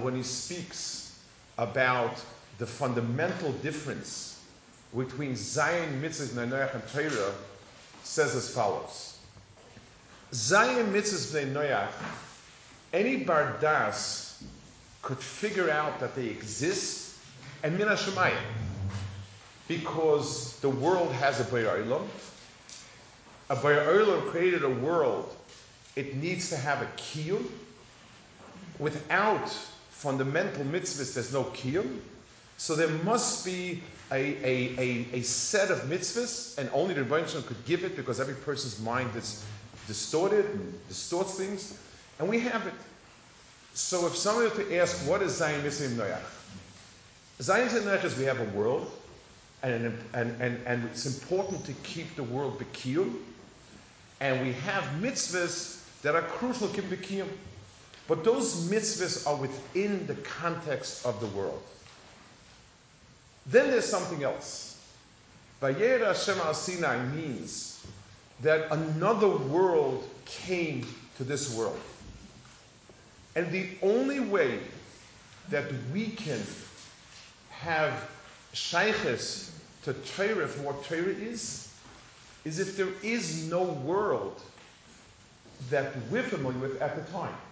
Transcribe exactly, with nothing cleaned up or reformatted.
when he speaks about the fundamental difference between Zion, Mitzvah, Bnei Noach, and Torah, says as follows. Zion, Mitzvah, Bnei Noach, any bar das could figure out that they exist, and min hashemayim, because the world has a B'rei Olam. A B'rei Olam created a world. It needs to have a kiyum. Without fundamental mitzvahs, there's no kiyum. So there must be a, a, a, a set of mitzvahs, and only the Rebbeinu Shalom could give it, because every person's mind is distorted and distorts things. And we have it. So if somebody were to ask, what is Zion Mitzvah Noach? Zion Mitzvah Noach is we have a world, and, and, and, and it's important to keep the world b'kiyum, and we have mitzvahs that are crucial to keep b'kiyum. But those mitzvahs are within the context of the world. Then there's something else. Vayera Hashem al Sinai means that another world came to this world. And the only way that we can have shayches to Torah for what Torah is, is if there is no world that we're familiar with at the time.